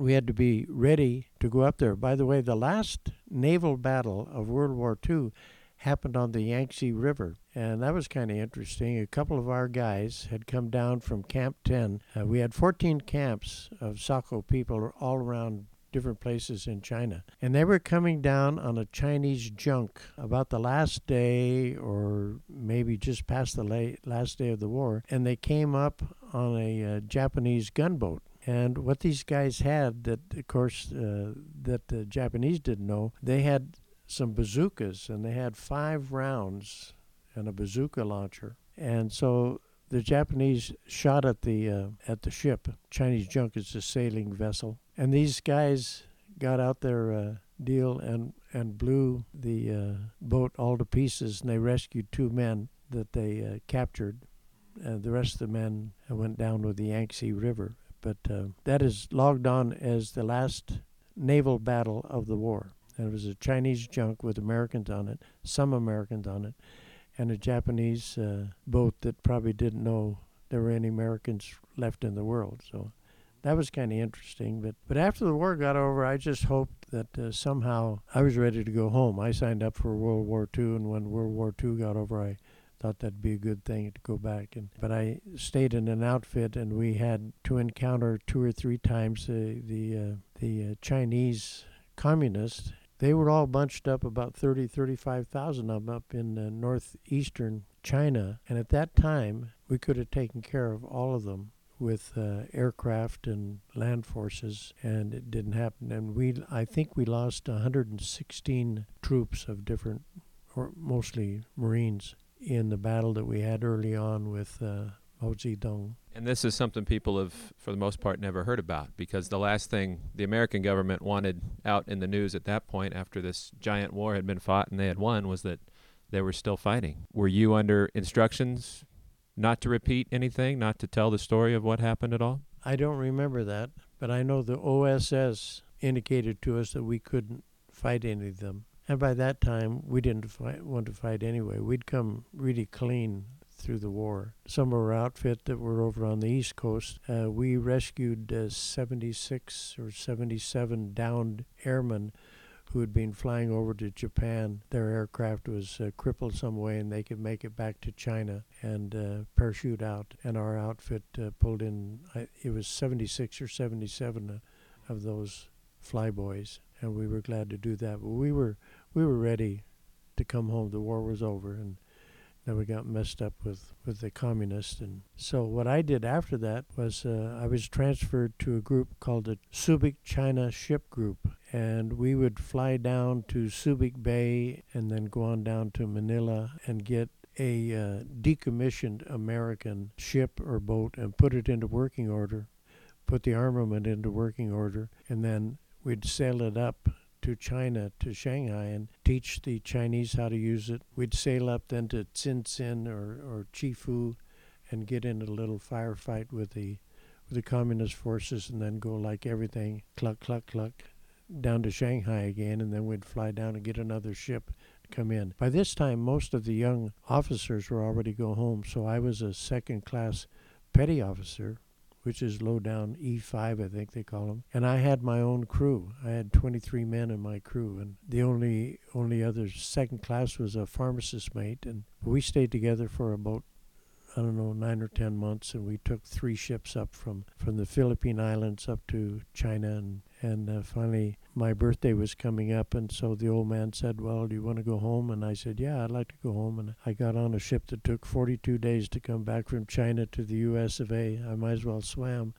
Speaker 2: be ready to go up there. By the way, the last naval battle of World War II happened on the Yangtze River, and that was kind of interesting. A couple of our guys had come down from Camp 10. We had 14 camps of Saco people all around different places in China, and they were coming down on a Chinese junk about the last day or maybe just past the last day of the war, and they came up on a Japanese gunboat. And what these guys had that, of course, that the Japanese didn't know, they had some bazookas, and they had 5 rounds and a bazooka launcher. And so the Japanese shot at the ship. Chinese junk is a sailing vessel. And these guys got out their deal and blew the boat all to pieces, and they rescued 2 men that they captured. The rest of the men went down with the Yangtze River. But that is logged on as the last naval battle of the war. And it was a Chinese junk with Americans on it, some Americans on it, and a Japanese boat that probably didn't know there were any Americans left in the world. So that was kind of interesting. But after the war got over, I just hoped that somehow I was ready to go home. I signed up for World War II, and when World War II got over, I thought that'd be a good thing to go back. But I stayed in an outfit, and we had to encounter 2 or 3 times the Chinese communists. They were all bunched up, about 35,000 of them up in northeastern China. And at that time, we could have taken care of all of them with aircraft and land forces, and it didn't happen. And I think we lost 116 troops of different, or mostly Marines, in the battle that we had early on with Mao Zedong.
Speaker 1: And this is something people have, for the most part, never heard about, because the last thing the American government wanted out in the news at that point, after this giant war had been fought and they had won, was that they were still fighting. Were you under instructions not to repeat anything, not to tell the story of what happened at all?
Speaker 2: I don't remember that, but I know the OSS indicated to us that we couldn't fight any of them. And by that time, we didn't want to fight anyway. We'd come really clean through the war. Some of our outfit that were over on the East Coast, we rescued 76 or 77 downed airmen who had been flying over to Japan. Their aircraft was crippled some way, and they could make it back to China and parachute out. And our outfit pulled in, it was 76 or 77 of those flyboys, and we were glad to do that. But we were ready to come home. The war was over, and then we got messed up with the communists. And so what I did after that was I was transferred to a group called the Subic China Ship Group. And we would fly down to Subic Bay and then go on down to Manila and get a decommissioned American ship or boat and put it into working order, put the armament into working order, and then we'd sail it up to China, to Shanghai, and teach the Chinese how to use it. We'd sail up then to Tsingtsin or Chifu and get in a little firefight with the communist forces, and then go like everything, cluck, cluck, cluck, down to Shanghai again, and then we'd fly down and get another ship to come in. By this time, most of the young officers were already go home, so I was a second-class petty officer, which is low down E5, I think they call them. And I had my own crew. I had 23 men in my crew, and the only other second class was a pharmacist mate. And we stayed together for about, 9 or 10 months, and we took 3 ships up from the Philippine Islands up to China, and finally my birthday was coming up, and so the old man said, well, do you want to go home? And I said, yeah, I'd like to go home. And I got on a ship that took 42 days to come back from China to the US of A. I might as well swam.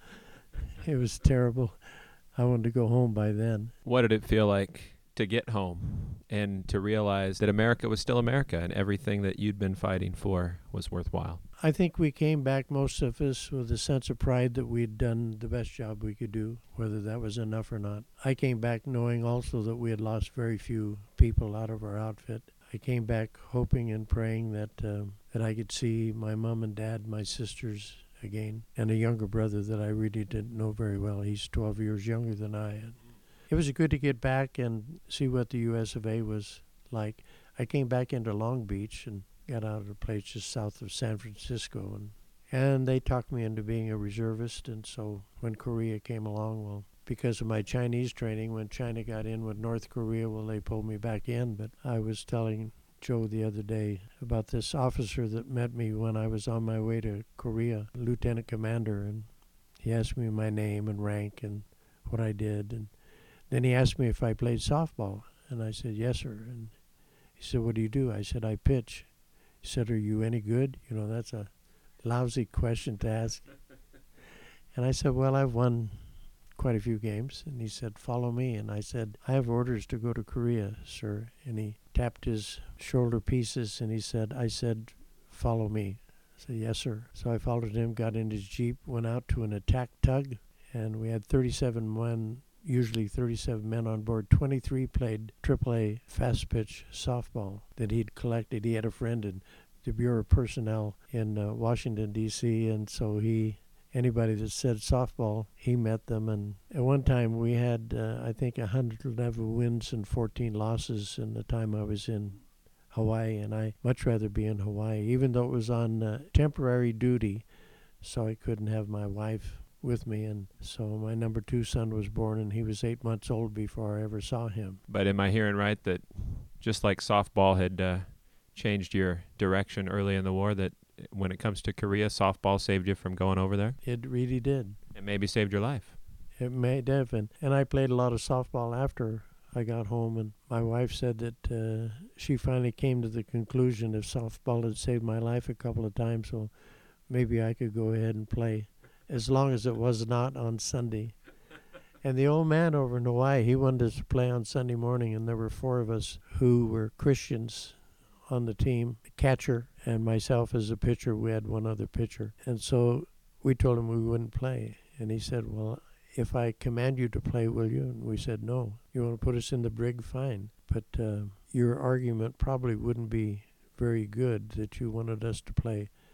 Speaker 2: It was terrible. I wanted to go home by then.
Speaker 1: What did it feel like to get home and to realize that America was still America and everything that you'd been fighting for was worthwhile?
Speaker 2: I think we came back, most of us, with a sense of pride that we'd done the best job we could do, whether that was enough or not. I came back knowing also that we had lost very few people out of our outfit. I came back hoping and praying that I could see my mom and dad, my sisters again, and a younger brother that I really didn't know very well. He's 12 years younger than I am. It was good to get back and see what the US of A was like. I came back into Long Beach and got out of a place just south of San Francisco, and they talked me into being a reservist. And so when Korea came along, well, because of my Chinese training, when China got in with North Korea, well, they pulled me back in. But I was telling Joe the other day about this officer that met me when I was on my way to Korea, lieutenant commander, and he asked me my name and rank and what I did, and then he asked me if I played softball, and I said, yes, sir. And he said, what do you do? I said, I pitch. He said, are you any good? That's a lousy question to ask. And I said, well, I've won quite a few games. And he said, follow me. And I said, I have orders to go to Korea, sir. And he tapped his shoulder pieces, and I said, follow me. I said, yes, sir. So I followed him, got in his Jeep, went out to an attack tug, and we had 37 men, usually 37 men on board. 23 played AAA fast pitch softball that he'd collected. He had a friend in the Bureau of Personnel in Washington, D.C., and so anybody that said softball, he met them. And at one time we had, I think, 111 wins and 14 losses in the time I was in Hawaii, and I much rather be in Hawaii, even though it was on temporary duty, so I couldn't have my wife with me. And so my number 2 son was born, and he was 8 months old before I ever saw him.
Speaker 1: But am I hearing right that just like softball had changed your direction early in the war, that when it comes to Korea, softball saved you from going over there?
Speaker 2: It really did.
Speaker 1: It maybe saved your life.
Speaker 2: It may have, and I played a lot of softball after I got home, and my wife said that she finally came to the conclusion that softball had saved my life a couple of times, so maybe I could go ahead and play, as long as it was not on Sunday. And the old man over in Hawaii, he wanted us to play on Sunday morning, and there were 4 of us who were Christians on the team, the catcher, and myself as a pitcher. We had 1 other pitcher. And so we told him we wouldn't play. And he said, well, if I command you to play, will you? And we said, no. You want to put us in the brig? Fine. But your argument probably wouldn't be very good that you wanted us to play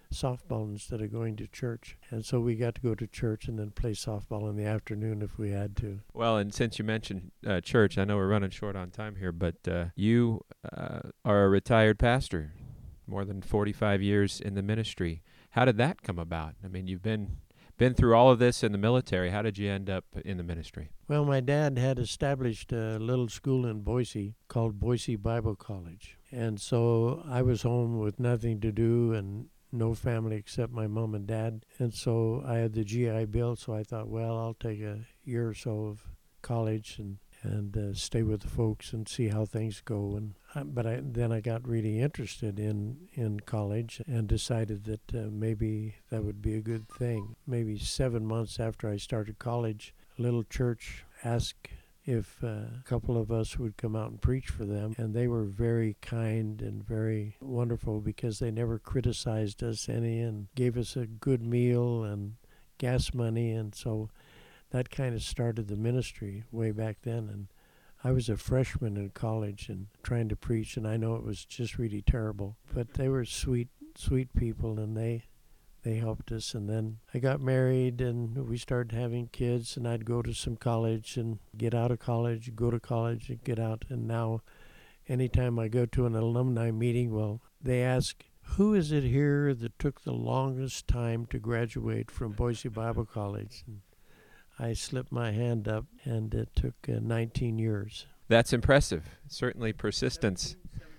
Speaker 2: softball instead of going to church. And so we got to go to church and then play softball in the afternoon if we had to.
Speaker 1: Well, and since you mentioned church, I know we're running short on time here, but you are a retired pastor, more than 45 years in the ministry. How did that come about? I mean, you've been through all of this in the military. How did you end up in the ministry?
Speaker 2: Well, my dad had established a little school in Boise called Boise Bible College. And so I was home with nothing to do and no family except my mom and dad. And so I had the GI Bill, so I thought, well, I'll take a year or so of college and stay with the folks and see how things go. And then I got really interested in college and decided that maybe that would be a good thing. Maybe 7 months after I started college, a little church asked if a couple of us would come out and preach for them. And they were very kind and very wonderful because they never criticized us any and gave us a good meal and gas money. And so that kind of started the ministry way back then. And I was a freshman in college and trying to preach, and I know it was just really terrible. But they were sweet people, and they helped us. And then I got married, and we started having kids, and I'd go to some college and get out of college, go to college and get out. And now anytime I go to an alumni meeting, well, they ask, who is it here that took the longest time to graduate from Boise Bible College? And I slipped my hand up, and it took 19 years.
Speaker 1: That's impressive. Certainly persistence.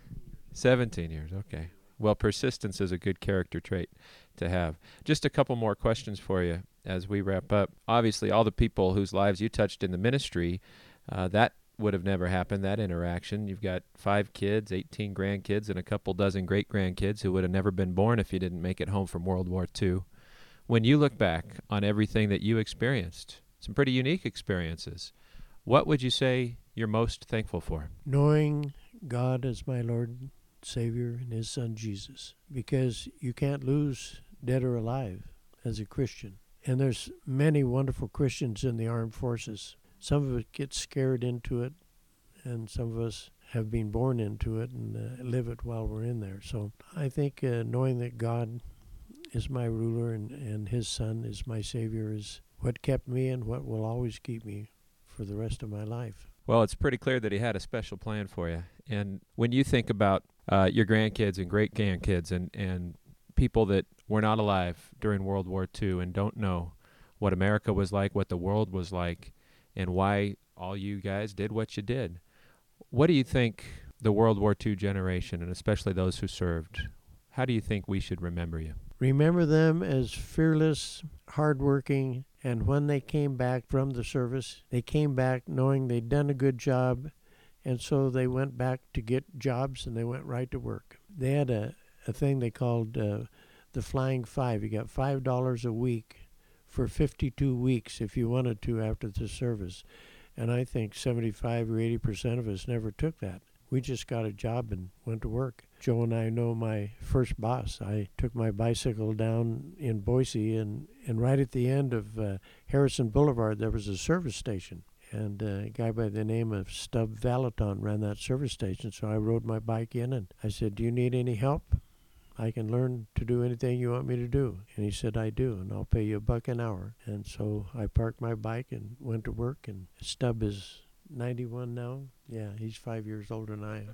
Speaker 1: 17 years, okay. Well, persistence is a good character trait to have. Just a couple more questions for you as we wrap up. Obviously, all the people whose lives you touched in the ministry, that would have never happened, that interaction. You've got 5 kids, 18 grandkids, and a couple dozen great-grandkids who would have never been born if you didn't make it home from World War II. When you look back on everything that you experienced, some pretty unique experiences, what would you say you're most thankful for?
Speaker 2: Knowing God as my Lord, Savior, and His Son Jesus, because you can't lose dead or alive as a Christian. And there's many wonderful Christians in the armed forces. Some of us get scared into it, and some of us have been born into it and live it while we're in there. So I think knowing that God is my ruler and His Son is my Savior is what kept me and what will always keep me for the rest of my life.
Speaker 1: Well, it's pretty clear that He had a special plan for you. And when you think about your grandkids and great-grandkids and people that were not alive during World War II and don't know what America was like, what the world was like, and why all you guys did what you did, what do you think the World War II generation, and especially those who served, how do you think we should remember you?
Speaker 2: Remember them as fearless, hardworking, and when they came back from the service, they came back knowing they'd done a good job, and so they went back to get jobs, and they went right to work. They had a thing they called the Flying Five. You got $5 a week for 52 weeks if you wanted to after the service. And I think 75 or 80% of us never took that. We just got a job and went to work. Joe and I know my first boss. I took my bicycle down in Boise, and right at the end of Harrison Boulevard, there was a service station. And a guy by the name of Stub Valaton ran that service station. So I rode my bike in, and I said, do you need any help? I can learn to do anything you want me to do. And he said, I do, and I'll pay you $1 an hour. And so I parked my bike and went to work, and Stub is 91 now. Yeah, he's 5 years older than I am.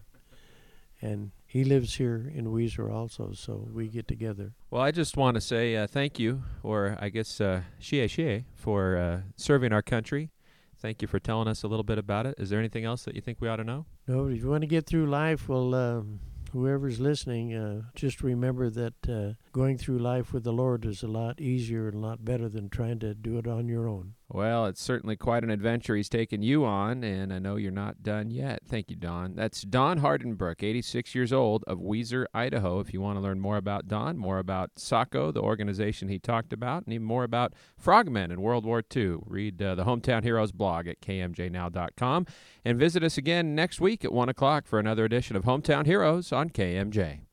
Speaker 2: And he lives here in Weiser also, so we get together.
Speaker 1: Well, I just want to say thank you, or I guess xie, for serving our country. Thank you for telling us a little bit about it. Is there anything else that you think we ought to know?
Speaker 2: No, if you want to get through life, well, whoever's listening, just remember that going through life with the Lord is a lot easier and a lot better than trying to do it on your own.
Speaker 1: Well, it's certainly quite an adventure He's taken you on, and I know you're not done yet. Thank you, Don. That's Don Hardenbrook, 86 years old, of Weiser, Idaho. If you want to learn more about Don, more about SACO, the organization he talked about, and even more about frogmen in World War II, read the Hometown Heroes blog at kmjnow.com, and visit us again next week at 1 o'clock for another edition of Hometown Heroes on KMJ.